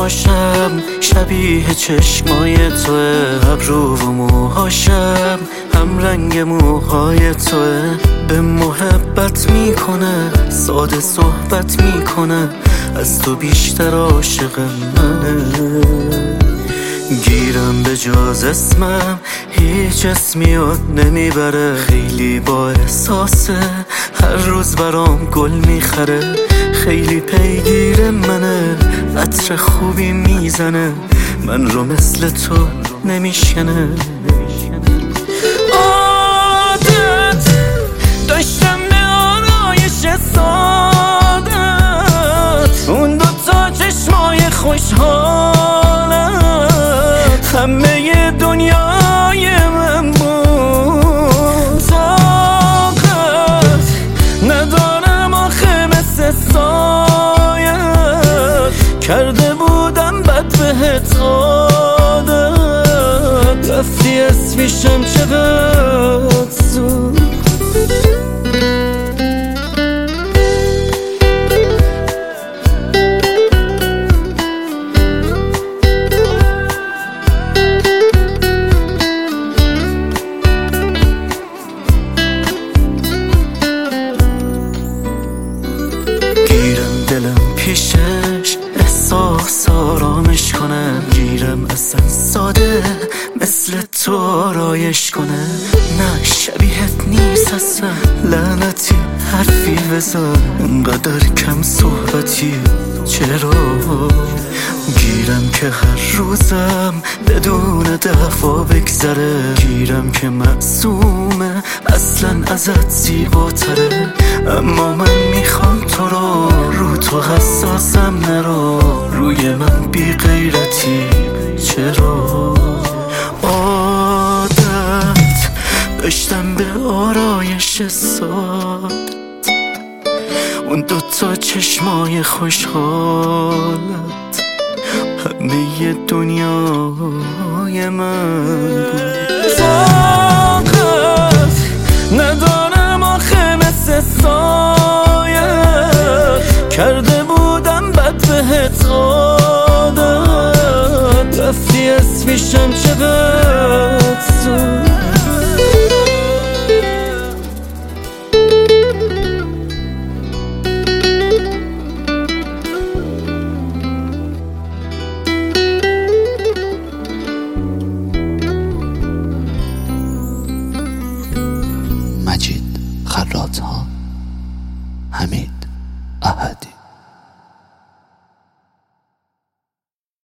پاشم شبیه چشمای توه، ابرو و موهاشم هم رنگ موهای توه. به محبت میکنه، ساده صحبت میکنه، از تو بیشتر عاشق منه. گیرم به جز اسمم هیچ اسمی یاد نمیبره، خیلی با احساسه، هر روز برام گل میخره. خیلی پیگیر منه، عطر خوبی میزنه، من رو مثل تو نمیشکنه. عادت داشتم به آرایش سادت، اون دوتا چشمای خوشحالت، همه دنیای من بود. طاقت ندارم آخه مثل سایت، کرده بودم بد بهت عادت، رفتی اسمیشم چقدر زود. گیرم دلم پیشش احساس آرامش کنم، گیرم اصلا ساده مثل تو آرایش کنه. نه شبیهت نیست اصلا، لعنتی حرفی بزن، انقدر کم صحبتی چرا؟ گیرم که هر روزم بدون دفعه بگذره، گیرم که معصومه اصلا ازت زیباتره. اما من میخوام تو رو تو حساسم نرو، روی من بی غیرتی چرا؟ عادت داشتم به آرایش ساد، اون دوتا چشمای خوشحالت، همه دنیای من بود. طاقت ندارم آخه مثل سایت، کرده بودم بد بهت عادت، رفتی اسمیشم چقدر زود. مجید خراط‌ها، حمید.